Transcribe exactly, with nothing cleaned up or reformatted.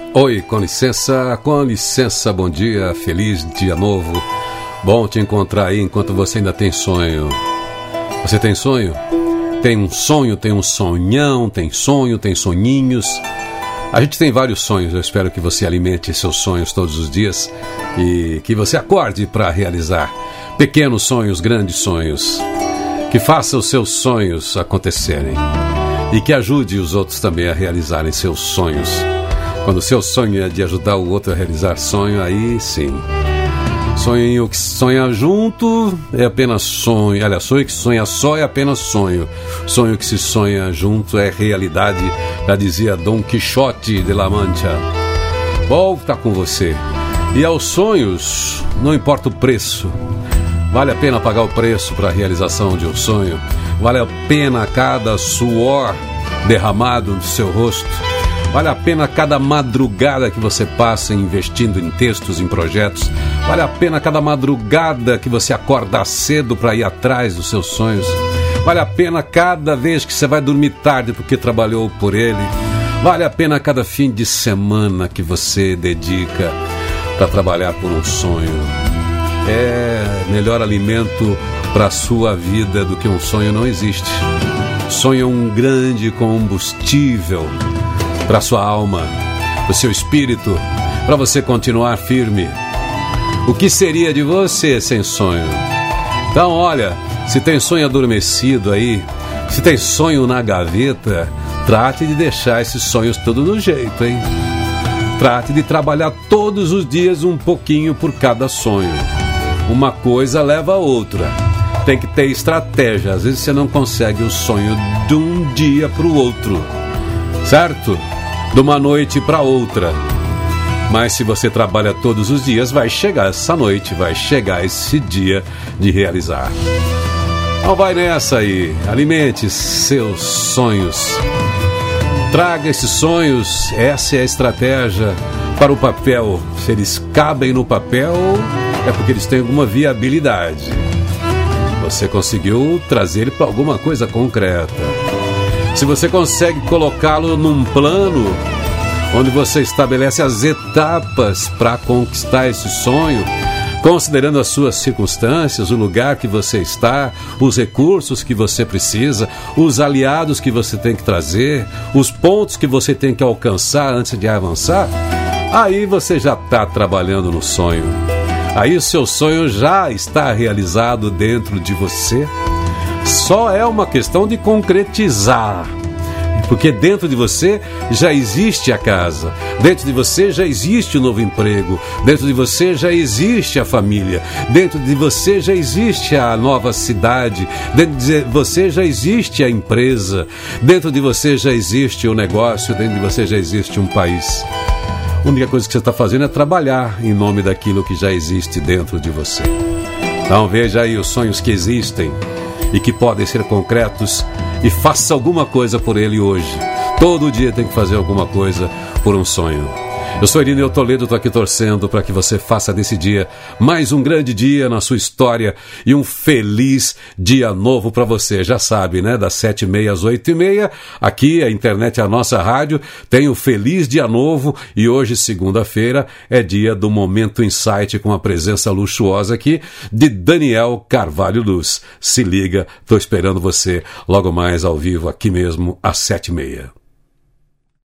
Oi, com licença, com licença, bom dia, feliz dia novo. Bom te encontrar aí enquanto você ainda tem sonho. Você tem sonho? Tem um sonho, tem um sonhão, tem sonho, tem sonhinhos. A gente tem vários sonhos, eu espero que você alimente seus sonhos todos os dias e que você acorde para realizar pequenos sonhos, grandes sonhos. Que faça os seus sonhos acontecerem e que ajude os outros também a realizarem seus sonhos. Quando o seu sonho é de ajudar o outro a realizar sonho, aí sim. Sonho que sonha junto é apenas sonho. Aliás, sonho que sonha só é apenas sonho. Sonho que se sonha junto é realidade, já dizia Dom Quixote de La Mancha. Bom estar com você. E aos sonhos, não importa o preço. Vale a pena pagar o preço para a realização de um sonho. Vale a pena cada suor derramado no seu rosto. Vale a pena cada madrugada que você passa investindo em textos, em projetos. Vale a pena cada madrugada que você acorda cedo para ir atrás dos seus sonhos. Vale a pena cada vez que você vai dormir tarde porque trabalhou por ele. Vale a pena cada fim de semana que você dedica para trabalhar por um sonho. É melhor alimento para a sua vida do que um sonho não existe. Sonho é um grande combustível para a sua alma, para o seu espírito, para você continuar firme. O que seria de você sem sonho? Então, olha, se tem sonho adormecido aí, se tem sonho na gaveta, trate de deixar esses sonhos todos no jeito, hein? Trate de trabalhar todos os dias um pouquinho por cada sonho. Uma coisa leva a outra. Tem que ter estratégia. Às vezes você não consegue o sonho de um dia para o outro, certo? De uma noite para outra. Mas se você trabalha todos os dias, vai chegar essa noite, vai chegar esse dia de realizar. Então vai nessa aí, alimente seus sonhos. Traga esses sonhos, essa é a estratégia para o papel. Se eles cabem no papel, é porque eles têm alguma viabilidade. Você conseguiu trazer ele para alguma coisa concreta. Se você consegue colocá-lo num plano onde você estabelece as etapas para conquistar esse sonho, considerando as suas circunstâncias, o lugar que você está, os recursos que você precisa, os aliados que você tem que trazer, os pontos que você tem que alcançar antes de avançar, aí você já está trabalhando no sonho. Aí o seu sonho já está realizado dentro de você. Só é uma questão de concretizar, porque dentro de você já existe a casa, dentro de você já existe o novo emprego, dentro de você já existe a família, dentro de você já existe a nova cidade, dentro de você já existe a empresa, dentro de você já existe o negócio, dentro de você já existe um país. A única coisa que você está fazendo é trabalhar em nome daquilo que já existe dentro de você. Então veja aí os sonhos que existem e que podem ser concretos e faça alguma coisa por ele hoje. Todo dia tem que fazer alguma coisa por um sonho. Eu sou Irineu Toledo, estou aqui torcendo para que você faça desse dia mais um grande dia na sua história e um feliz dia novo para você. Já sabe, né? Das sete e meia às oito e meia, aqui a internet é a nossa rádio, tem o Feliz Dia Novo e hoje, segunda-feira, é dia do Momento Insight com a presença luxuosa aqui de Daniel Carvalho Luz. Se liga, estou esperando você logo mais ao vivo aqui mesmo às sete e meia.